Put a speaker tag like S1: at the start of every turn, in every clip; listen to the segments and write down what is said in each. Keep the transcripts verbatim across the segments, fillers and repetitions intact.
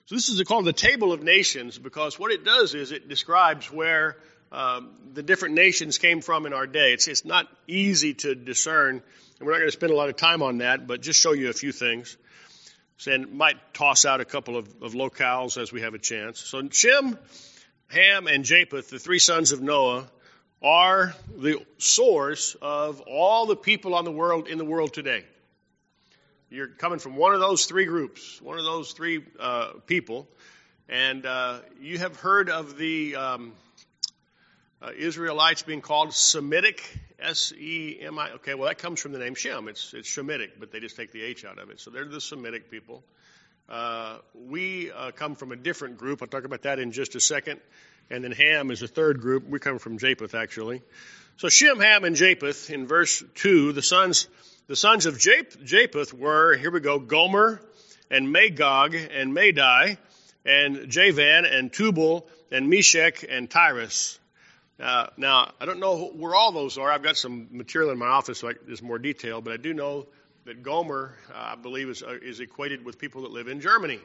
S1: So this is called the Table of Nations, because what it does is it describes where um, the different nations came from in our day. It's, it's not easy to discern, and we're not going to spend a lot of time on that, but just show you a few things. And might toss out a couple of, of locales as we have a chance. So Shem, Ham, and Japheth, the three sons of Noah, are the source of all the people on the world in the world today. You're coming from one of those three groups, one of those three uh, people, and uh, you have heard of the um, uh, Israelites being called Semitic, S E M I. Okay, well that comes from the name Shem. It's it's Shemitic, but they just take the H out of it. So they're the Semitic people. Uh, we uh, come from a different group. I'll talk about that in just a second. And then Ham is a third group. We come from Japheth, actually. So Shem, Ham, and Japheth in verse two, the sons. The sons of Japheth were, here we go, Gomer and Magog and Madai and Javan and Tubal and Meshech and Tyrus. Uh, now, I don't know where all those are. I've got some material in my office, so I, there's more detail, but I do know that Gomer, uh, I believe, is, uh, is equated with people that live in Germany.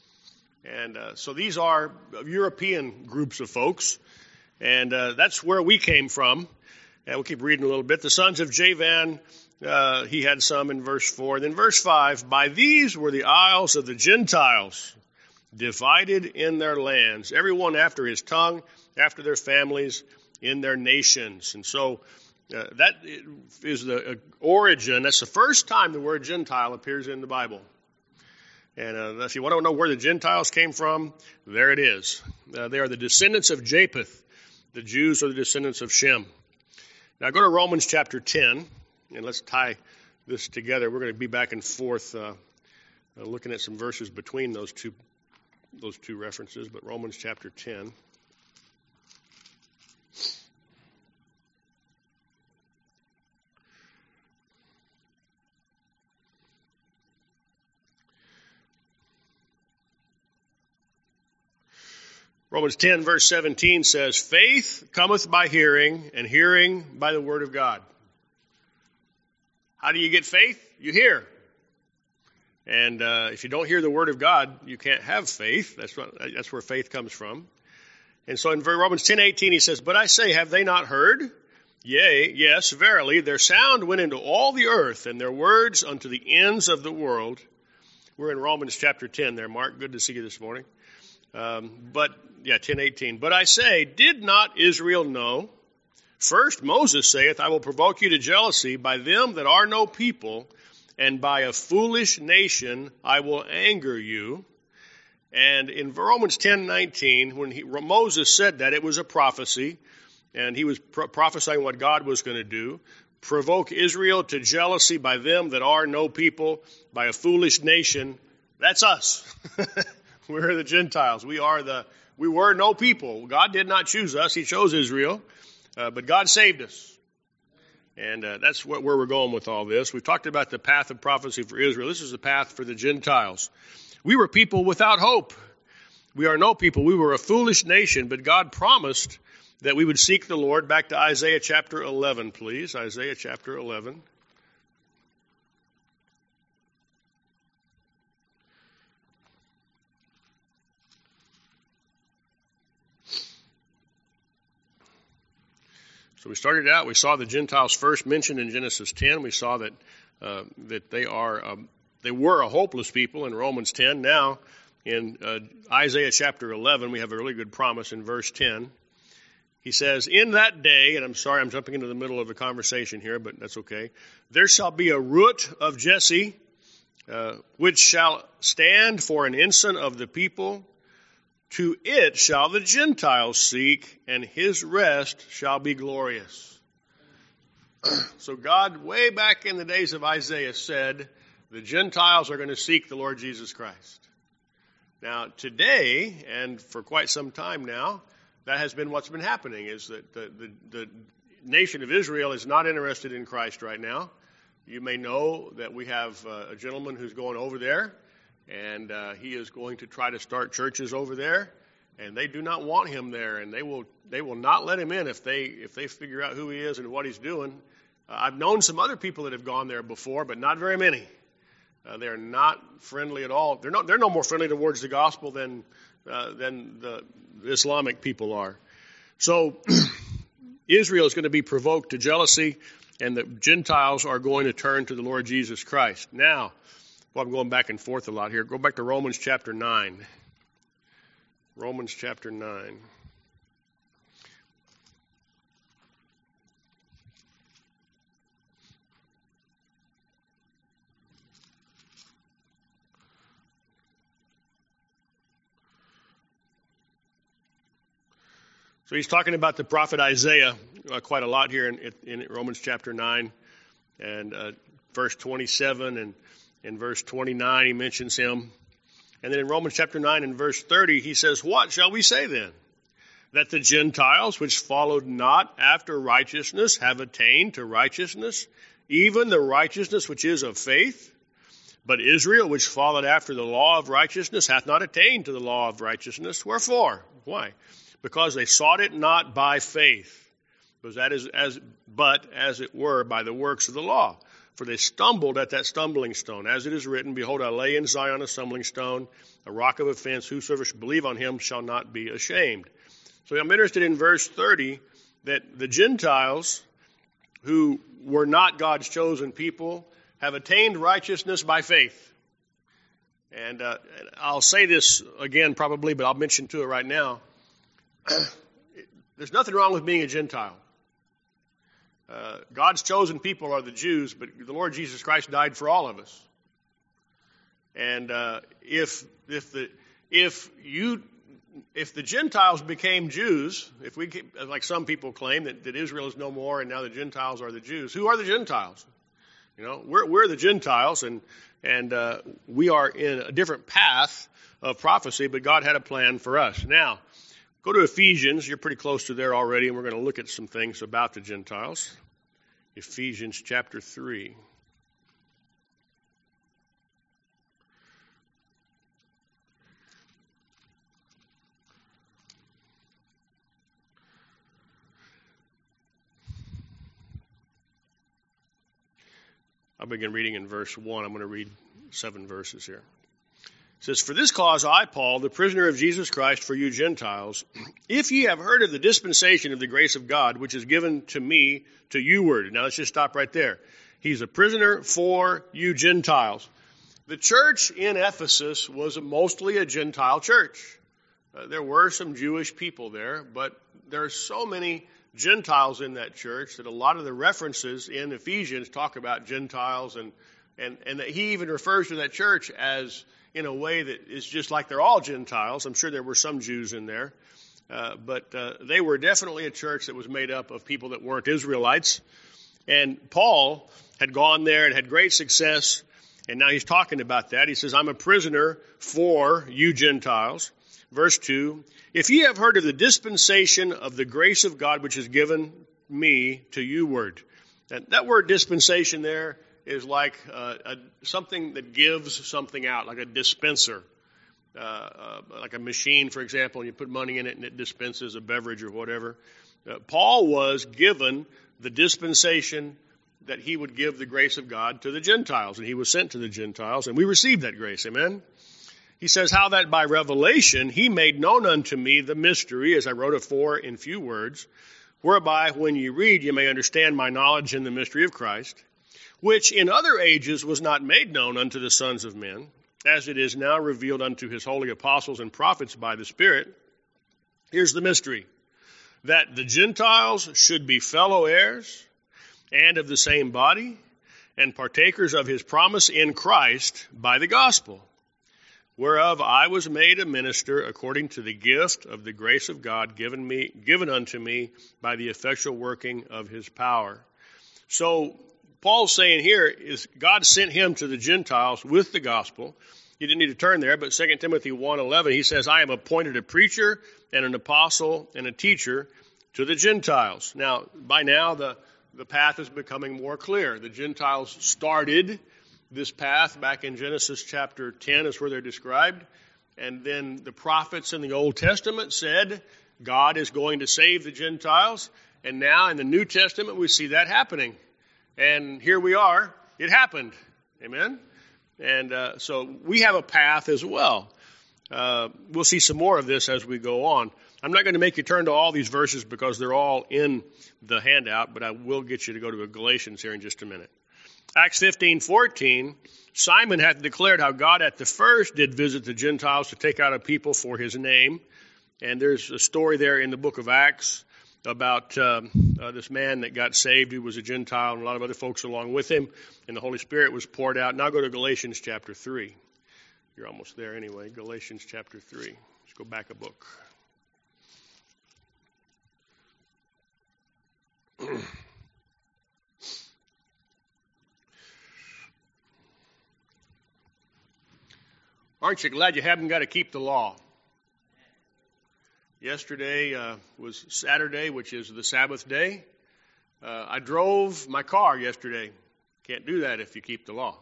S1: And uh, so these are European groups of folks, and uh, that's where we came from. And we'll keep reading a little bit. The sons of Javan, Uh, he had some in verse four. Then verse five, by these were the isles of the Gentiles, divided in their lands, everyone after his tongue, after their families, in their nations. And so uh, that is the uh, origin. That's the first time the word Gentile appears in the Bible. And uh, if you want to know where the Gentiles came from, there it is. Uh, they are the descendants of Japheth. The Jews are the descendants of Shem. Now go to Romans chapter ten. And let's tie this together. We're going to be back and forth uh, uh, looking at some verses between those two those two references. But Romans chapter ten. Romans ten verse seventeen says, faith cometh by hearing, and hearing by the word of God. How do you get faith? You hear. And uh, if you don't hear the word of God, you can't have faith. That's what, that's where faith comes from. And so in Romans ten eighteen, he says, but I say, have they not heard? Yea, yes, verily, their sound went into all the earth, and their words unto the ends of the world. We're in Romans chapter ten there, Mark. Good to see you this morning. Um, but, yeah, ten eighteen. But I say, did not Israel know? First, Moses saith, I will provoke you to jealousy by them that are no people, and by a foolish nation I will anger you. And in Romans ten nineteen, when he, Moses said that, it was a prophecy, and he was pro- prophesying what God was going to do. Provoke Israel to jealousy by them that are no people, by a foolish nation. That's us. We're the Gentiles. We are the, we were no people. God did not choose us. He chose Israel. Uh, but God saved us. And uh, that's what, where we're going with all this. We've talked about the path of prophecy for Israel. This is the path for the Gentiles. We were people without hope. We are no people. We were a foolish nation, but God promised that we would seek the Lord. Back to Isaiah chapter eleven, please. Isaiah chapter eleven. So we started out, we saw the Gentiles first mentioned in Genesis ten. We saw that uh, that they are um, they were a hopeless people in Romans ten. Now in uh, Isaiah chapter eleven, we have a really good promise in verse ten. He says, in that day, and I'm sorry I'm jumping into the middle of the conversation here, but that's okay. There shall be a root of Jesse, uh, which shall stand for an ensign of the people. To it shall the Gentiles seek, and his rest shall be glorious. So God, way back in the days of Isaiah, said the Gentiles are going to seek the Lord Jesus Christ. Now, today, and for quite some time now, that has been what's been happening, is that the, the, the nation of Israel is not interested in Christ right now. You may know that we have uh, a gentleman who's going over there. And uh, he is going to try to start churches over there, and they do not want him there, and they will they will not let him in if they if they figure out who he is and what he's doing. Uh, I've known some other people that have gone there before, but not very many. Uh, they're not friendly at all. They're not. They're no more friendly towards the gospel than uh, than the Islamic people are. So Israel is going to be provoked to jealousy, and the Gentiles are going to turn to the Lord Jesus Christ. Now, well, I'm going back and forth a lot here. Go back to Romans chapter nine. Romans chapter nine. So he's talking about the prophet Isaiah uh, quite a lot here in, in Romans chapter nine and uh, verse twenty-seven and in verse twenty-nine he mentions him. And then in Romans chapter nine and verse thirty he says, "What shall we say then? That the Gentiles which followed not after righteousness have attained to righteousness, even the righteousness which is of faith? But Israel which followed after the law of righteousness hath not attained to the law of righteousness. Wherefore?" Why? "Because they sought it not by faith, because that is as but as it were by the works of the law. For they stumbled at that stumbling stone. As it is written, Behold, I lay in Zion a stumbling stone, a rock of offense. Whosoever shall believe on him shall not be ashamed." So I'm interested in verse thirty, that the Gentiles who were not God's chosen people have attained righteousness by faith. And uh, I'll say this again probably, but I'll mention to it right now. There's nothing wrong with being a Gentile. Uh, God's chosen people are the Jews, but the Lord Jesus Christ died for all of us. And uh, if if the if you if the Gentiles became Jews, if we like some people claim that, that Israel is no more and now the Gentiles are the Jews, who are the Gentiles? You know, we're we're the Gentiles, and and uh, we are in a different path of prophecy, but God had a plan for us. Now, go to Ephesians. You're pretty close to there already, and we're going to look at some things about the Gentiles. Ephesians chapter three. I'll begin reading in verse one. I'm going to read seven verses here. It says, "For this cause I, Paul, the prisoner of Jesus Christ for you Gentiles, if ye have heard of the dispensation of the grace of God, which is given to me to youward." Now let's just stop right there. He's a prisoner for you Gentiles. The church in Ephesus was mostly a Gentile church. Uh, there were some Jewish people there, but there are so many Gentiles in that church that a lot of the references in Ephesians talk about Gentiles, and, and, and that he even refers to that church as in a way that is just like they're all Gentiles. I'm sure there were some Jews in there, uh, but uh, they were definitely a church that was made up of people that weren't Israelites. And Paul had gone there and had great success, and now he's talking about that. He says, "I'm a prisoner for you Gentiles." Verse two, "If ye have heard of the dispensation of the grace of God which is given me to youward." And that word dispensation there is like uh, a, something that gives something out, like a dispenser. Uh, uh, like a machine, for example, and you put money in it and it dispenses a beverage or whatever. Uh, Paul was given the dispensation that he would give the grace of God to the Gentiles, and he was sent to the Gentiles, and we received that grace. Amen? He says, "How that by revelation he made known unto me the mystery, as I wrote afore in few words, whereby when ye read ye may understand my knowledge in the mystery of Christ, which in other ages was not made known unto the sons of men, as it is now revealed unto his holy apostles and prophets by the Spirit." Here's the mystery: that the Gentiles should be fellow heirs and of the same body, and partakers of his promise in Christ by the gospel, whereof I was made a minister according to the gift of the grace of God given me, given unto me by the effectual working of his power. So Paul's saying here is God sent him to the Gentiles with the gospel. You didn't need to turn there, but Second Timothy one eleven, he says, "I am appointed a preacher and an apostle and a teacher to the Gentiles." Now, by now, the, the path is becoming more clear. The Gentiles started this path back in Genesis chapter ten is where they're described. And then the prophets in the Old Testament said God is going to save the Gentiles. And now in the New Testament we see that happening. And here we are. It happened. Amen? And uh, so we have a path as well. Uh, we'll see some more of this as we go on. I'm not going to make you turn to all these verses because they're all in the handout, but I will get you to go to Galatians here in just a minute. Acts fifteen fourteen, Simon hath declared how God at the first did visit the Gentiles to take out a people for his name. And there's a story there in the book of Acts about um, uh, this man that got saved. He was a Gentile and a lot of other folks along with him. And the Holy Spirit was poured out. Now go to Galatians chapter three. You're almost there anyway. Galatians chapter three. Let's go back a book. Aren't you glad you haven't got to keep the law? Yesterday uh, was Saturday, which is the Sabbath day. Uh, I drove my car yesterday. Can't do that if you keep the law.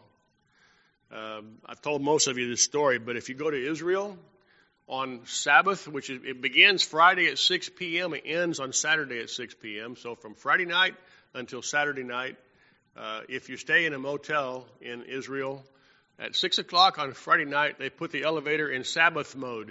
S1: Um, I've told most of you this story, but if you go to Israel on Sabbath, which is, it begins Friday at six p.m., it ends on Saturday at six p.m., so from Friday night until Saturday night, uh, if you stay in a motel in Israel, at six o'clock on Friday night, they put the elevator in Sabbath mode.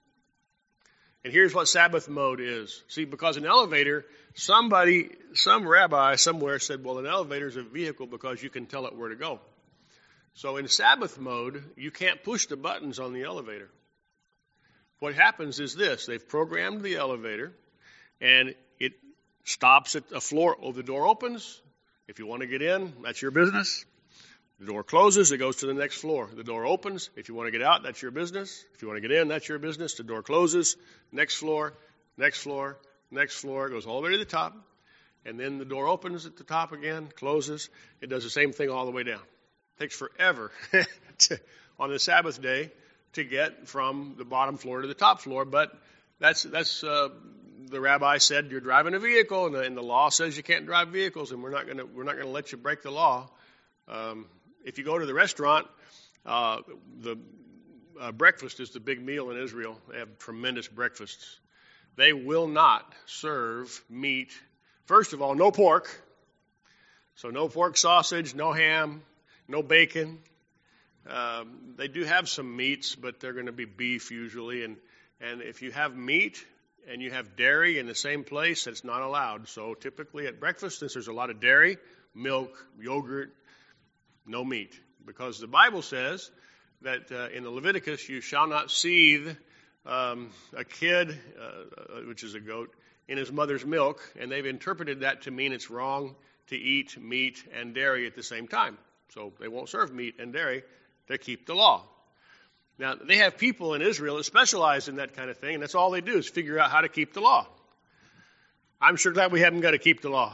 S1: And here's what Sabbath mode is. See, because an elevator, somebody, some rabbi somewhere said, well, an elevator is a vehicle because you can tell it where to go. So in Sabbath mode, you can't push the buttons on the elevator. What happens is this. They've programmed the elevator, and it stops at a floor. Oh, the door opens. If you want to get in, that's your business. The door closes, it goes to the next floor. The door opens. If you want to get out, that's your business. If you want to get in, that's your business. The door closes. Next floor, next floor, next floor. It goes all the way to the top. And then the door opens at the top again, closes. It does the same thing all the way down. It takes forever to, on the Sabbath day to get from the bottom floor to the top floor. But that's, that's uh, the rabbi said you're driving a vehicle, and the, and the law says you can't drive vehicles, and we're not going to we're not going to let you break the law. Um, If you go to the restaurant, uh, the uh, breakfast is the big meal in Israel. They have tremendous breakfasts. They will not serve meat. First of all, no pork. So no pork sausage, no ham, no bacon. Um, they do have some meats, but they're going to be beef usually. And, and if you have meat and you have dairy in the same place, that's not allowed. So typically at breakfast, since there's a lot of dairy, milk, yogurt, no meat, because the Bible says that uh, in the Leviticus you shall not seethe um, a kid, uh, which is a goat, in his mother's milk, and they've interpreted that to mean it's wrong to eat meat and dairy at the same time. So they won't serve meat and dairy. They keep the law. Now, they have people in Israel that specialize in that kind of thing, and that's all they do is figure out how to keep the law. I'm sure glad we haven't got to keep the law.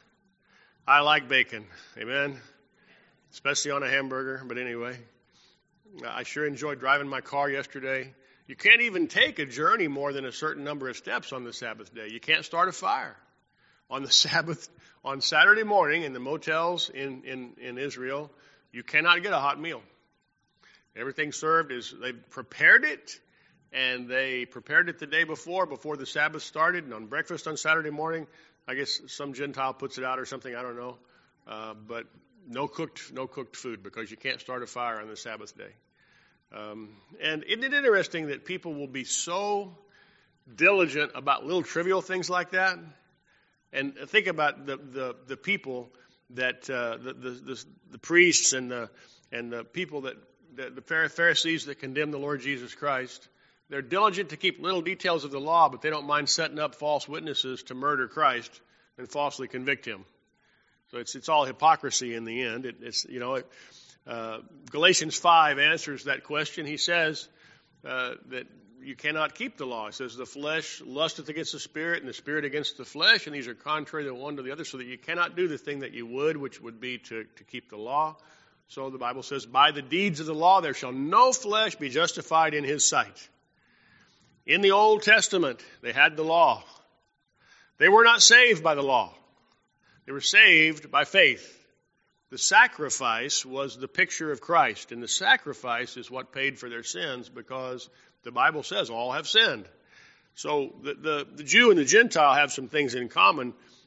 S1: I like bacon. Amen. Especially on a hamburger, but anyway, I sure enjoyed driving my car yesterday. You can't even take a journey more than a certain number of steps on the Sabbath day. You can't start a fire. On the Sabbath, on Saturday morning in the motels in, in, in Israel, you cannot get a hot meal. Everything served is, they prepared it, and they prepared it the day before, before the Sabbath started, and on breakfast on Saturday morning, I guess some Gentile puts it out or something, I don't know, uh, but No cooked, no cooked food because you can't start a fire on the Sabbath day. Um, and isn't it interesting that people will be so diligent about little trivial things like that? And think about the the, the people that uh, the, the the the priests and the and the people that the, the Pharisees that condemn the Lord Jesus Christ. They're diligent to keep little details of the law, but they don't mind setting up false witnesses to murder Christ and falsely convict him. So it's it's all hypocrisy in the end. It, it's you know, it, uh, Galatians five answers that question. He says uh, that you cannot keep the law. It says the flesh lusteth against the spirit, and the spirit against the flesh, and these are contrary the one to the other, so that you cannot do the thing that you would, which would be to to keep the law. So the Bible says, by the deeds of the law there shall no flesh be justified in his sight. In the Old Testament, they had the law. They were not saved by the law. They were saved by faith. The sacrifice was the picture of Christ, and the sacrifice is what paid for their sins because the Bible says all have sinned. So the, the, the Jew and the Gentile have some things in common.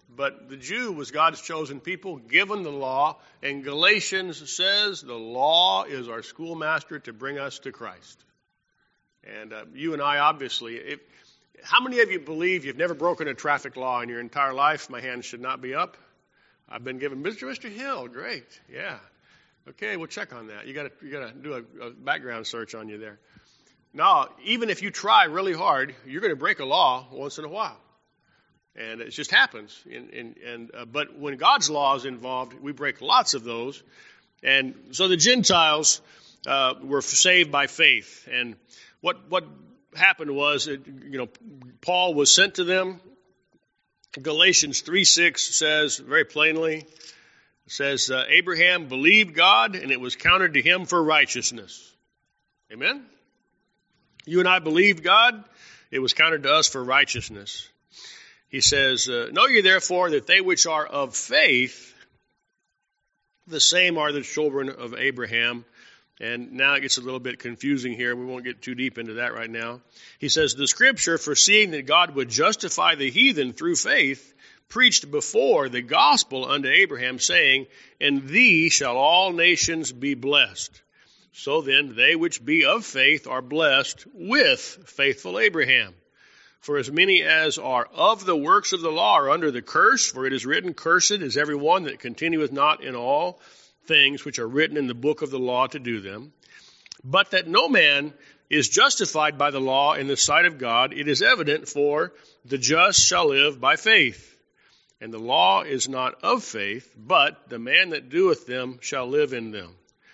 S1: But the Jew was God's chosen people, given the law, and Galatians says the law is our schoolmaster to bring us to Christ. And uh, you and I, obviously, if, how many of you believe you've never broken a traffic law in your entire life? My hand should not be up. I've been given, Mister Mister Hill, great, yeah. Okay, we'll check on that. You got to you got to do a, a background search on you there. Now, even if you try really hard, you're going to break a law once in a while. And it just happens. And, and, and uh, but when God's law is involved, we break lots of those. And so the Gentiles uh, were saved by faith. And what what happened was, it, you know, Paul was sent to them. Galatians three six says very plainly, says uh, Abraham believed God, and it was counted to him for righteousness. Amen. You and I believed God; it was counted to us for righteousness. He says, uh, know ye therefore that they which are of faith, the same are the children of Abraham. And now it gets a little bit confusing here. We won't get too deep into that right now. He says, the scripture, foreseeing that God would justify the heathen through faith, preached before the gospel unto Abraham, saying, in thee shall all nations be blessed. So then they which be of faith are blessed with faithful Abraham. For as many as are of the works of the law are under the curse, for it is written, cursed is every one that continueth not in all things which are written in the book of the law to do them. But that no man is justified by the law in the sight of God, it is evident, for the just shall live by faith. And the law is not of faith, but the man that doeth them shall live in them.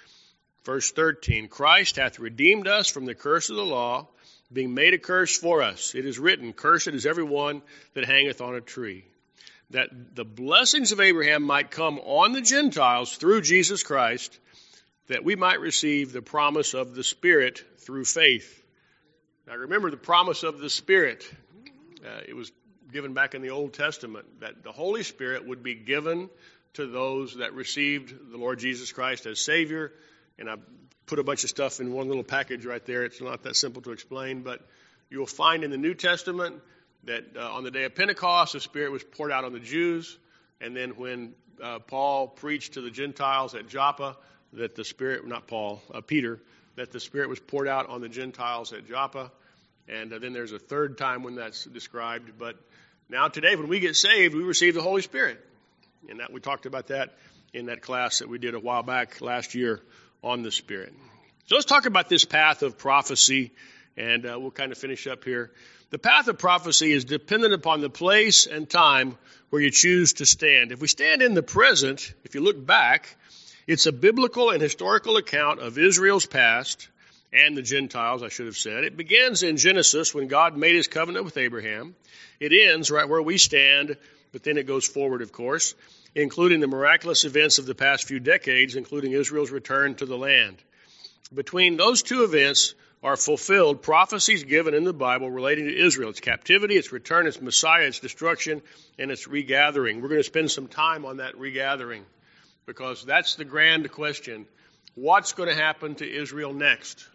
S1: Verse thirteen, Christ hath redeemed us from the curse of the law, being made a curse for us. It is written, cursed is every one that hangeth on a tree. That the blessings of Abraham might come on the Gentiles through Jesus Christ, that we might receive the promise of the Spirit through faith. Now remember the promise of the Spirit. Uh, it was given back in the Old Testament, that the Holy Spirit would be given to those that received the Lord Jesus Christ as Savior. And I put a bunch of stuff in one little package right there. It's not that simple to explain, but you'll find in the New Testament that uh, on the day of Pentecost, the Spirit was poured out on the Jews. And then when uh, Paul preached to the Gentiles at Joppa, that the Spirit, not Paul, uh, Peter, that the Spirit was poured out on the Gentiles at Joppa. And uh, then there's a third time when that's described. But now today, when we get saved, we receive the Holy Spirit. And that we talked about that in that class that we did a while back last year on the Spirit. So let's talk about this path of prophecy, and uh, we'll kind of finish up here. The path of prophecy is dependent upon the place and time where you choose to stand. If we stand in the present, if you look back, it's a biblical and historical account of Israel's past and the Gentiles, I should have said. It begins in Genesis when God made his covenant with Abraham. It ends right where we stand, but then it goes forward, of course, including the miraculous events of the past few decades, including Israel's return to the land. Between those two events are fulfilled prophecies given in the Bible relating to Israel, its captivity, its return, its Messiah, its destruction, and its regathering. We're going to spend some time on that regathering because that's the grand question. What's going to happen to Israel next?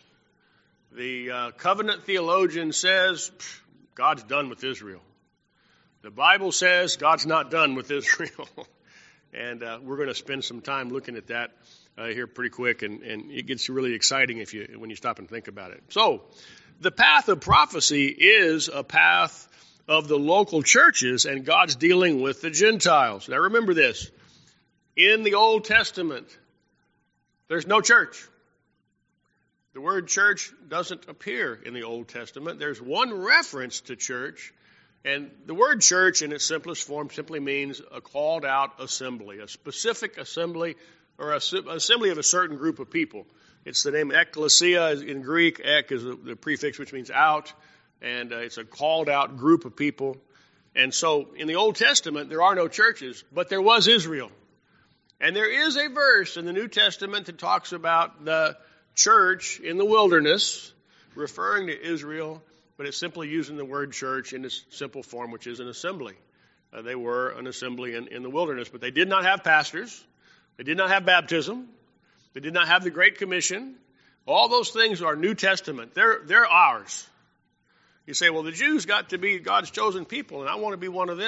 S1: The uh, covenant theologian says God's done with Israel. The Bible says God's not done with Israel. And uh, we're going to spend some time looking at that uh, here pretty quick, and, and it gets really exciting if you when you stop and think about it. So, the path of prophecy is a path of the local churches, and God's dealing with the Gentiles. Now, remember this: in the Old Testament, there's no church. The word church doesn't appear in the Old Testament. There's one reference to church. And the word church in its simplest form simply means a called out assembly, a specific assembly or a assembly of a certain group of people. It's the name ecclesia in Greek. Ek is the prefix which means out, and uh, it's a called out group of people. And so in the Old Testament, there are no churches, but there was Israel. And there is a verse in the New Testament that talks about the church in the wilderness, referring to Israel, but it's simply using the word church in its simple form, which is an assembly. Uh, they were an assembly in, in the wilderness, but they did not have pastors. They did not have baptism. They did not have the Great Commission. All those things are New Testament. They're, they're ours. You say, well, the Jews got to be God's chosen people, and I want to be one of them.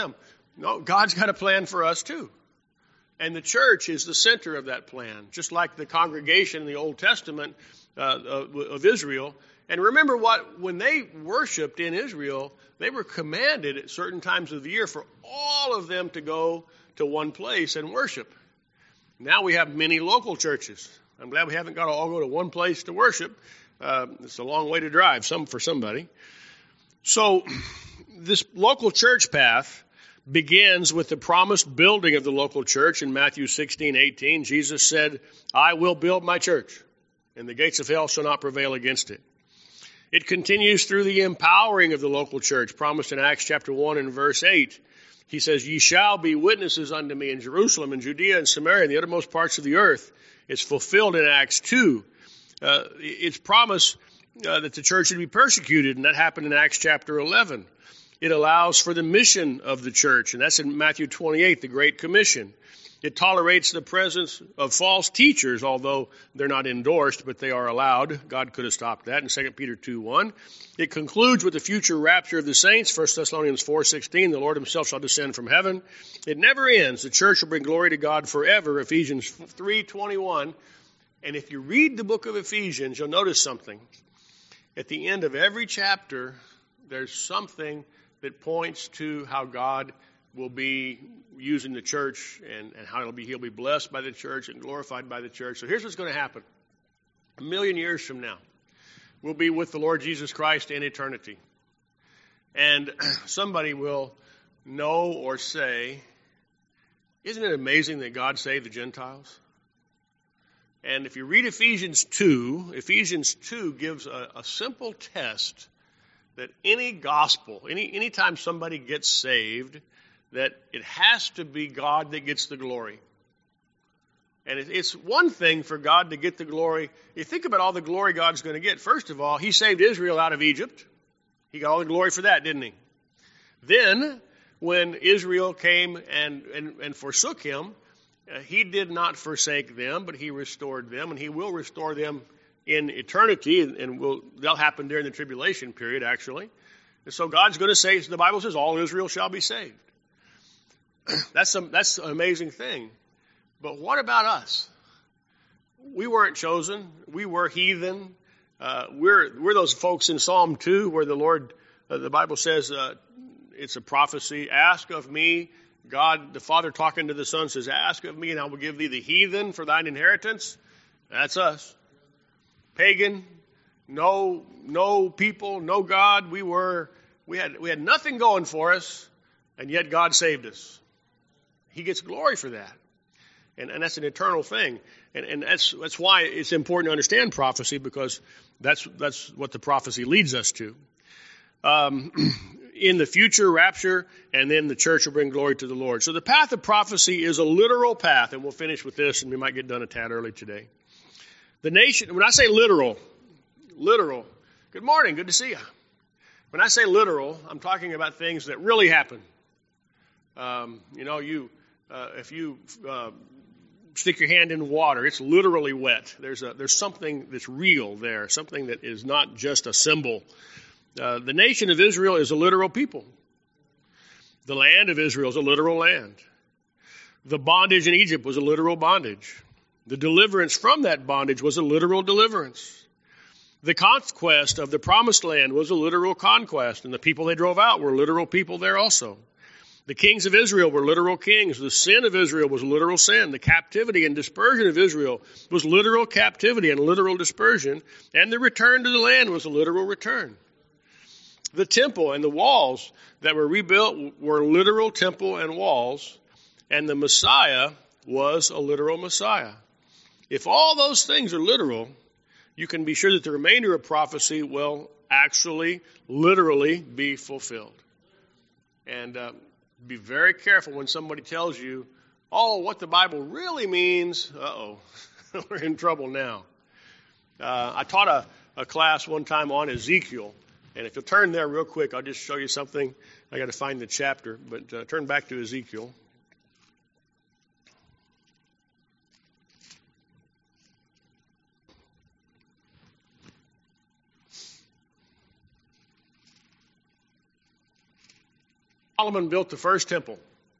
S1: No, God's got a plan for us too. And the church is the center of that plan, just like the congregation in the Old Testament uh, of, of Israel. And remember what, when they worshiped in Israel, they were commanded at certain times of the year for all of them to go to one place and worship. Now we have many local churches. I'm glad we haven't got to all go to one place to worship. Uh, it's a long way to drive, some for somebody. So this local church path begins with the promised building of the local church in Matthew sixteen eighteen. Jesus said, I will build my church, and the gates of hell shall not prevail against it. It continues through the empowering of the local church, promised in Acts chapter one and verse eight. He says, ye shall be witnesses unto me in Jerusalem and Judea and Samaria and the uttermost parts of the earth. It's fulfilled in Acts two. Uh, it's promised uh, that the church would be persecuted, and that happened in Acts chapter eleven. It allows for the mission of the church, and that's in Matthew twenty-eight, the Great Commission. It tolerates the presence of false teachers, although they're not endorsed, but they are allowed. God could have stopped that in Second Peter two one. It concludes with the future rapture of the saints, First Thessalonians four sixteen, the Lord himself shall descend from heaven. It never ends. The church will bring glory to God forever, Ephesians three twenty-one. And if you read the book of Ephesians, you'll notice something. At the end of every chapter, there's something that points to how God will be using the church and, and how it'll be, he'll be blessed by the church and glorified by the church. So here's what's going to happen. A million years from now, we'll be with the Lord Jesus Christ in eternity. And somebody will know or say, isn't it amazing that God saved the Gentiles? And if you read Ephesians two, Ephesians two gives a, a simple test that any gospel, any anytime somebody gets saved, that it has to be God that gets the glory. And it, it's one thing for God to get the glory. You think about all the glory God's going to get. First of all, he saved Israel out of Egypt. He got all the glory for that, didn't he? Then, when Israel came and, and, and forsook him, uh, he did not forsake them, but he restored them, and he will restore them in eternity, and, and will that'll happen during the tribulation period, actually. And so God's going to say, the Bible says, all Israel shall be saved. That's a, that's an amazing thing. But what about us? We weren't chosen. We were heathen. Uh, we're we're those folks in Psalm two where the Lord, uh, the Bible says, uh, it's a prophecy. Ask of me, God, the Father talking to the Son says, ask of me, and I will give thee the heathen for thine inheritance. That's us. Pagan, no no people, no God. We were we had we had nothing going for us, and yet God saved us. He gets glory for that. And, and that's an eternal thing. And, and that's that's why it's important to understand prophecy, because that's that's what the prophecy leads us to. Um, in the future, rapture, and then the church will bring glory to the Lord. So the path of prophecy is a literal path, and we'll finish with this, and we might get done a tad early today. The nation, when I say literal, literal, good morning, good to see you. When I say literal, I'm talking about things that really happen. Um, you know, you uh, if you uh, stick your hand in water, it's literally wet. There's a there's something that's real there, something that is not just a symbol. Uh, the nation of Israel is a literal people. The land of Israel is a literal land. The bondage in Egypt was a literal bondage. The deliverance from that bondage was a literal deliverance. The conquest of the promised land was a literal conquest, and the people they drove out were literal people there also. The kings of Israel were literal kings. The sin of Israel was literal sin. The captivity and dispersion of Israel was literal captivity and literal dispersion. And the return to the land was a literal return. The temple and the walls that were rebuilt were literal temple and walls. And the Messiah was a literal Messiah. If all those things are literal, you can be sure that the remainder of prophecy will actually, literally be fulfilled. And uh, be very careful when somebody tells you, oh, what the Bible really means. Uh-oh, we're in trouble now. Uh, I taught a, a class one time on Ezekiel. And if you'll turn there real quick, I'll just show you something. I got to find the chapter, but uh, turn back to Ezekiel. Solomon built the first temple.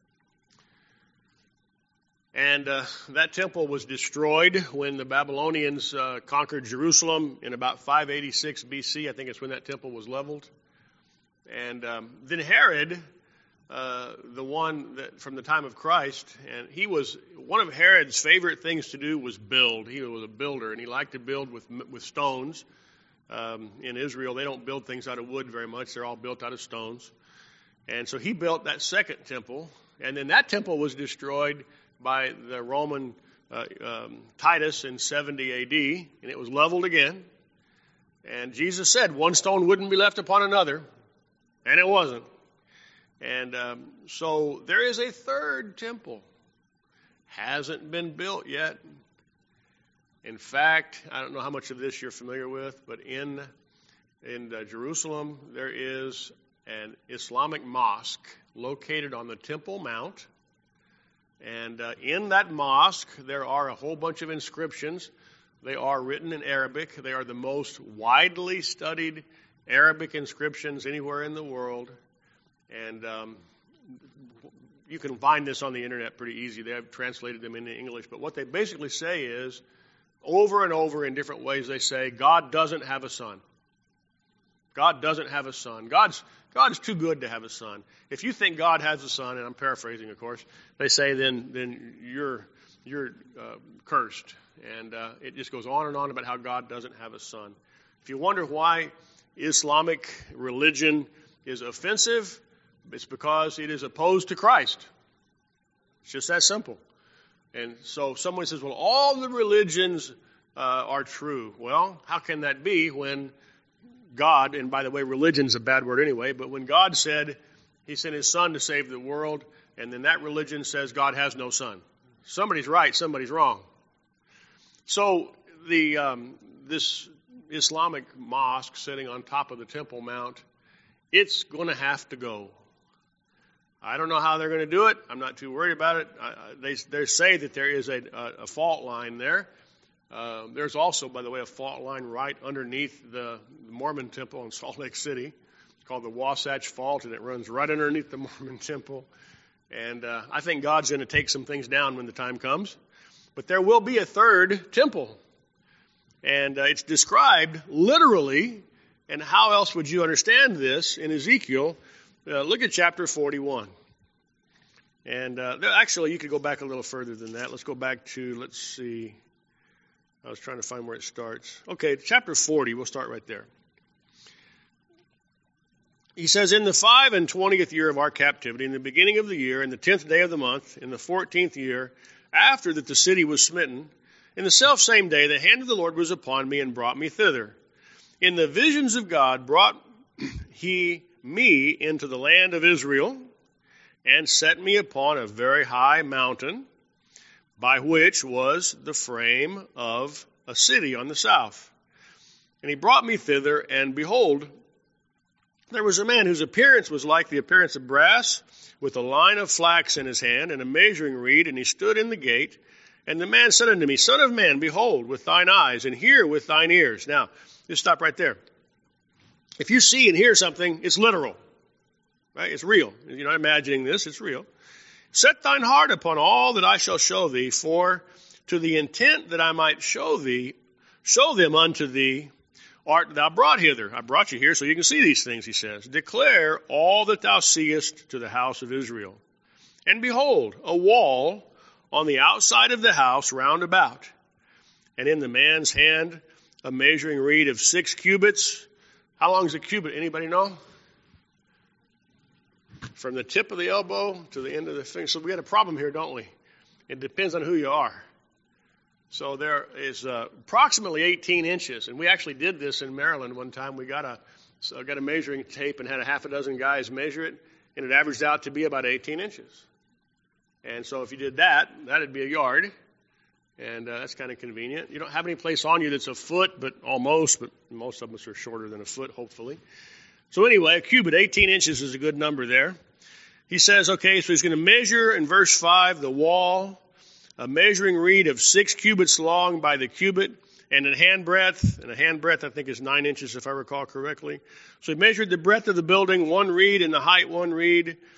S1: And uh, that temple was destroyed when the Babylonians uh, conquered Jerusalem in about five eighty-six B C. I think it's when that temple was leveled. And um, then Herod, uh, the one that from the time of Christ, and he was one of Herod's favorite things to do was build. He was a builder, and he liked to build with with stones. Um, in Israel, they don't build things out of wood very much; they're all built out of stones. And so he built that second temple, and then that temple was destroyed by the Roman uh, um, Titus in seventy A D, and it was leveled again. And Jesus said one stone wouldn't be left upon another, and it wasn't. And um, so there is a third temple. Hasn't been built yet. In fact, I don't know how much of this you're familiar with, but in, in uh, Jerusalem, there is an Islamic mosque located on the Temple Mount. And uh, in that mosque, there are a whole bunch of inscriptions. They are written in Arabic. They are the most widely studied Arabic inscriptions anywhere in the world. And um, you can find this on the internet pretty easy. They have translated them into English. But what they basically say is, over and over in different ways, they say, God doesn't have a son. God doesn't have a son. God's God's too good to have a son. If you think God has a son, and I'm paraphrasing, of course, they say then then you're you're uh, cursed, and uh, it just goes on and on about how God doesn't have a son. If you wonder why Islamic religion is offensive, it's because it is opposed to Christ. It's just that simple. And so someone says, well, all the religions uh, are true. Well, how can that be when God, and by the way, religion's a bad word anyway, but when God said he sent his son to save the world, and then that religion says God has no son. Somebody's right, somebody's wrong. So the um, this Islamic mosque sitting on top of the Temple Mount, it's going to have to go. I don't know how they're going to do it. I'm not too worried about it. I, they, they say that there is a, a, a fault line there. Uh, there's also, by the way, a fault line right underneath the Mormon temple in Salt Lake City. It's called the Wasatch Fault, and it runs right underneath the Mormon temple. And uh, I think God's going to take some things down when the time comes. But there will be a third temple. And uh, it's described literally. And how else would you understand this in Ezekiel? Uh, look at chapter forty-one. And uh, actually, you could go back a little further than that. Let's go back to, let's see. I was trying to find where it starts. Okay, chapter forty, we'll start right there. He says, in the five and twentieth year of our captivity, in the beginning of the year, in the tenth day of the month, in the fourteenth year, after that the city was smitten, in the selfsame day the hand of the Lord was upon me and brought me thither. In the visions of God brought he me into the land of Israel, and set me upon a very high mountain, by which was the frame of a city on the south. And he brought me thither, and behold, there was a man whose appearance was like the appearance of brass, with a line of flax in his hand, and a measuring reed, and he stood in the gate. And the man said unto me, Son of man, behold with thine eyes, and hear with thine ears. Now, just stop right there. If you see and hear something, it's literal, right? It's real. You're not imagining this, it's real. Set thine heart upon all that I shall show thee, for to the intent that I might show thee, show them unto thee, art thou brought hither. I brought you here so you can see these things, he says. Declare all that thou seest to the house of Israel. And behold, a wall on the outside of the house round about, and in the man's hand a measuring reed of six cubits. How long is a cubit? Anybody know? From the tip of the elbow to the end of the finger. So we got a problem here, don't we? It depends on who you are. So there is uh, approximately eighteen inches, and we actually did this in Maryland one time. We got a so got a measuring tape and had a half a dozen guys measure it, and it averaged out to be about eighteen inches. And so if you did that, that'd be a yard, and uh, that's kind of convenient. You don't have any place on you that's a foot, but almost, but most of us are shorter than a foot, hopefully. So anyway, a cubit, eighteen inches is a good number there. He says, okay, so he's going to measure in verse five the wall, a measuring reed of six cubits long by the cubit, and a hand breadth, and a hand breadth I think is nine inches if I recall correctly. So he measured the breadth of the building, one reed, and the height one reed.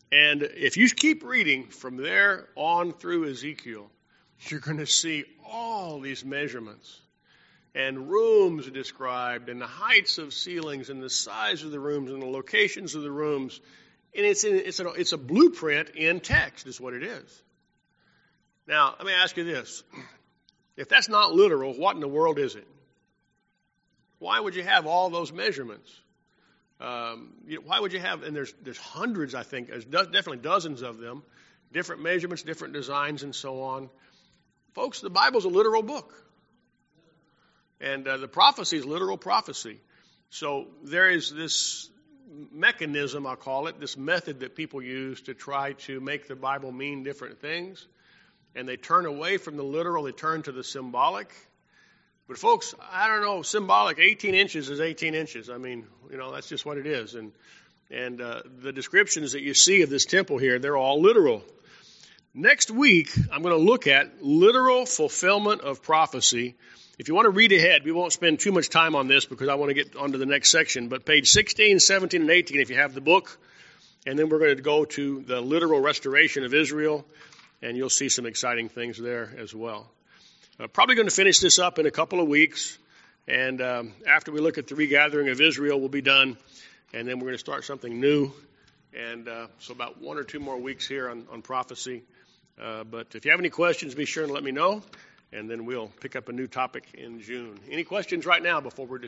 S1: And if you keep reading from there on through Ezekiel, you're going to see all these measurements and rooms described and the heights of ceilings and the size of the rooms and the locations of the rooms. And it's, in, it's, a, it's a blueprint in text is what it is. Now, let me ask you this. If that's not literal, what in the world is it? Why would you have all those measurements? Um, you know, why would you have, and there's there's hundreds, I think, there's do, definitely dozens of them, different measurements, different designs, and so on. Folks, the Bible's a literal book. And uh, the prophecy is literal prophecy. So there is this mechanism, I'll call it, this method that people use to try to make the Bible mean different things. And they turn away from the literal, they turn to the symbolic. But folks, I don't know, symbolic, eighteen inches is eighteen inches. I mean, you know, that's just what it is. And and uh, the descriptions that you see of this temple here, they're all literal. Next week, I'm going to look at literal fulfillment of prophecy. If you want to read ahead, we won't spend too much time on this because I want to get on to the next section. But page sixteen, seventeen, and eighteen, if you have the book. And then we're going to go to the literal restoration of Israel. And you'll see some exciting things there as well. Uh, probably going to finish this up in a couple of weeks. And um, after we look at the regathering of Israel, we'll be done. And then we're going to start something new. And uh, so about one or two more weeks here on, on prophecy. Uh, but if you have any questions, be sure and let me know. And then we'll pick up a new topic in June. Any questions right now before we're